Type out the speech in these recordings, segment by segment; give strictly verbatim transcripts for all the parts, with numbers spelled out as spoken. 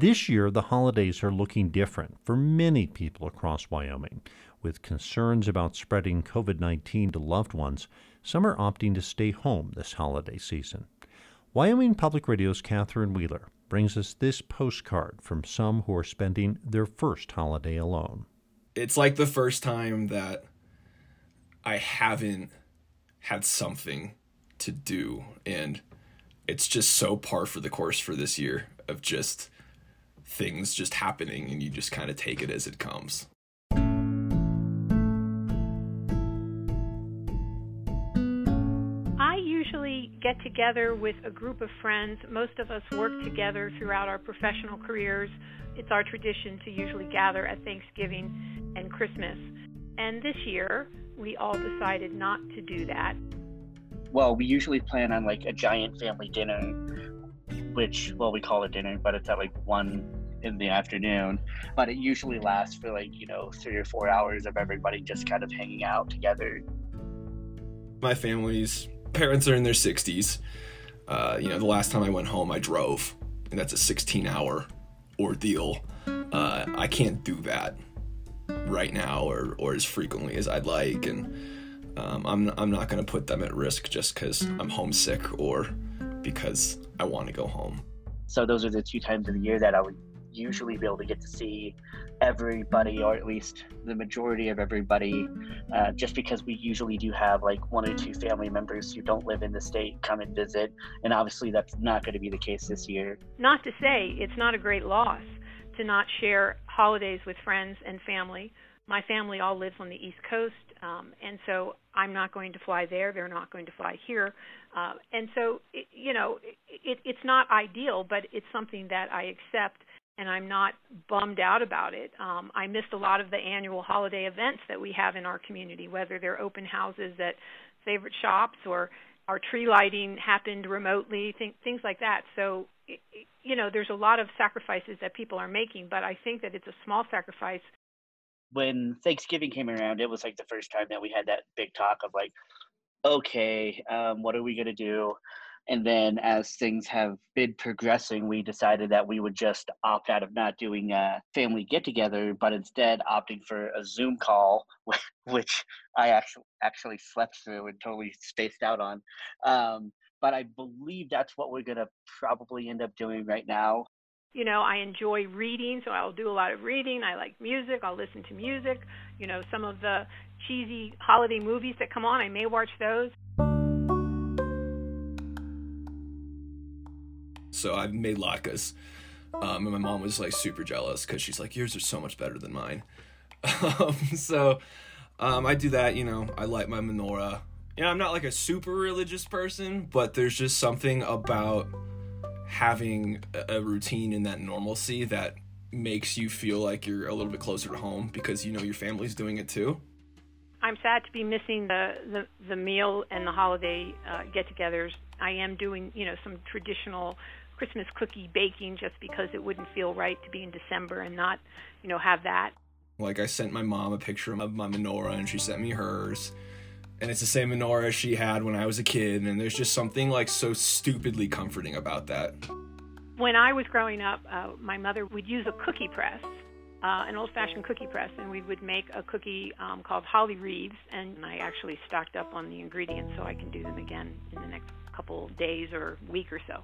This year, the holidays are looking different for many people across Wyoming. With concerns about spreading COVID nineteen to loved ones, some are opting to stay home this holiday season. Wyoming Public Radio's Catherine Wheeler brings us this postcard from some who are spending their first holiday alone. It's like the first time that I haven't had something to do, and it's just so par for the course for this year of just things just happening, and you just kind of take it as it comes. I usually get together with a group of friends. Most of us work together throughout our professional careers. It's our tradition to usually gather at Thanksgiving and Christmas. And this year, we all decided not to do that. Well, we usually plan on like a giant family dinner, which, well, we call it dinner, but it's at like one in the afternoon. But it usually lasts for like, you know, three or four hours of everybody just kind of hanging out together. My family's parents are in their sixties. Uh, you know, the last time I went home, I drove, and that's a sixteen hour ordeal. Uh, I can't do that right now or, or as frequently as I'd like. And um, I'm, I'm not going to put them at risk just because I'm homesick or because I want to go home. So those are the two times of the year that I would usually be able to get to see everybody, or at least the majority of everybody, uh, just because we usually do have like one or two family members who don't live in the state come and visit. And obviously that's not going to be the case this year. Not to say it's not a great loss to not share holidays with friends and family. My family all lives on the East Coast, um, and so I'm not going to fly there. They're not going to fly here. Uh, and so, it, you know, it, it's not ideal, but it's something that I accept, and I'm not bummed out about it. Um, I missed a lot of the annual holiday events that we have in our community, whether they're open houses at favorite shops or our tree lighting happened remotely, th- things like that. So, it, you know, there's a lot of sacrifices that people are making, but I think that it's a small sacrifice. When Thanksgiving came around, it was like the first time that we had that big talk of like, okay, um, what are we going to do? And then as things have been progressing, we decided that we would just opt out of not doing a family get together, but instead opting for a Zoom call, which I actually actually slept through and totally spaced out on. Um, but I believe that's what we're going to probably end up doing right now. You know, I enjoy reading, so I'll do a lot of reading. I like music. I'll listen to music. You know, some of the cheesy holiday movies that come on, I may watch those. So I've made latkes, um, and my mom was like super jealous because she's like, yours are so much better than mine. Um, so um, I do that, you know, I light my menorah. You know, I'm not like a super religious person, but there's just something about having a routine and that normalcy that makes you feel like you're a little bit closer to home because you know your family's doing it too. I'm sad to be missing the, the, the meal and the holiday uh, get-togethers. I am doing, you know, some traditional Christmas cookie baking just because it wouldn't feel right to be in December and not, you know, have that. Like I sent my mom a picture of my menorah and she sent me hers. And it's the same menorah she had when I was a kid, and there's just something like so stupidly comforting about that. When I was growing up, uh, my mother would use a cookie press, uh, an old-fashioned cookie press, and we would make a cookie um, called Holly Reeves, and I actually stocked up on the ingredients so I can do them again in the next couple days or week or so.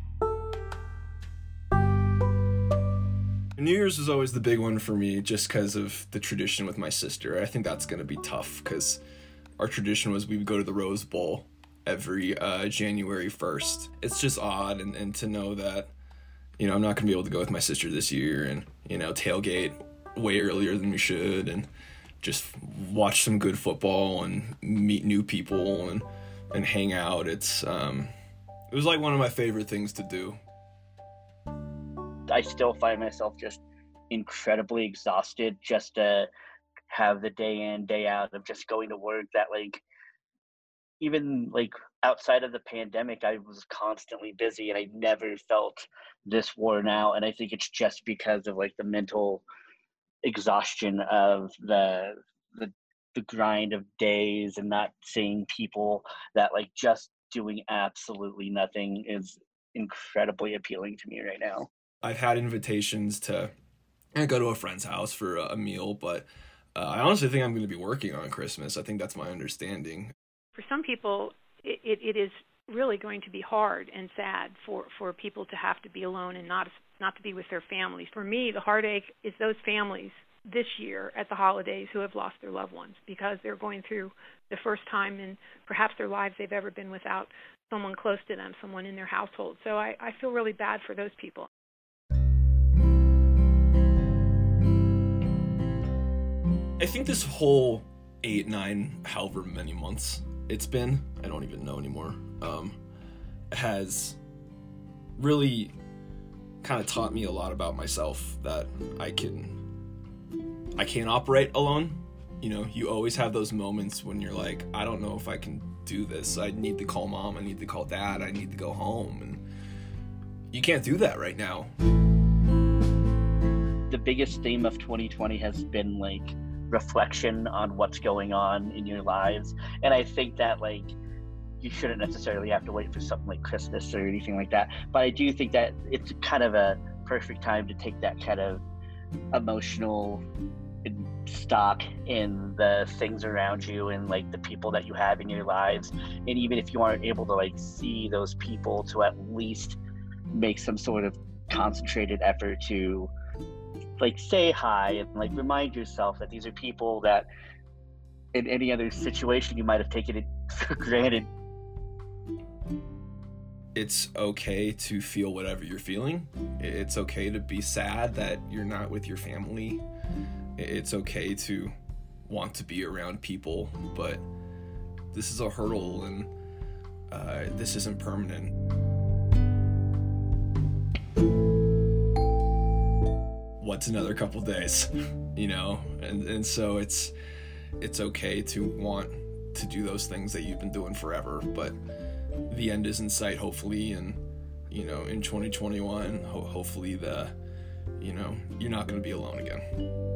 New Year's was always the big one for me just because of the tradition with my sister. I think that's going to be tough because our tradition was we would go to the Rose Bowl every uh, January first. It's just odd, and, and to know that, you know, I'm not going to be able to go with my sister this year and, you know, tailgate way earlier than we should and just watch some good football and meet new people and, and hang out. It's, um, it was like one of my favorite things to do. I still find myself just incredibly exhausted just to have the day in, day out of just going to work that like, even like outside of the pandemic, I was constantly busy and I never felt this worn out. And I think it's just because of like the mental exhaustion of the, the, the grind of days and not seeing people, that like just doing absolutely nothing is incredibly appealing to me right now. I've had invitations to go to a friend's house for a meal, but uh, I honestly think I'm going to be working on Christmas. I think that's my understanding. For some people, it, it, it is really going to be hard and sad for, for people to have to be alone and not not to be with their families. For me, the heartache is those families this year at the holidays who have lost their loved ones because they're going through the first time in perhaps their lives they've ever been without someone close to them, someone in their household. So I, I feel really bad for those people. I think this whole eight, nine, however many months it's been, I don't even know anymore, um, has really kind of taught me a lot about myself, that I can I can't operate alone. You know, you always have those moments when you're like, I don't know if I can do this. I need to call mom, I need to call dad, I need to go home, and you can't do that right now. The biggest theme of twenty twenty has been like reflection on what's going on in your lives, and I think that like you shouldn't necessarily have to wait for something like Christmas or anything like that, but I do think that it's kind of a perfect time to take that kind of emotional stock in the things around you and like the people that you have in your lives, and even if you aren't able to like see those people, to at least make some sort of concentrated effort to like say hi and like remind yourself that these are people that in any other situation you might have taken it for granted. It's okay to feel whatever you're feeling. It's okay to be sad that you're not with your family. It's okay to want to be around people, but this is a hurdle, and uh, this isn't permanent. What's another couple days, you know? And and so it's it's okay to want to do those things that you've been doing forever, but the end is in sight, hopefully, and you know, in twenty twenty-one, ho- hopefully the, you know, you're not going to be alone again.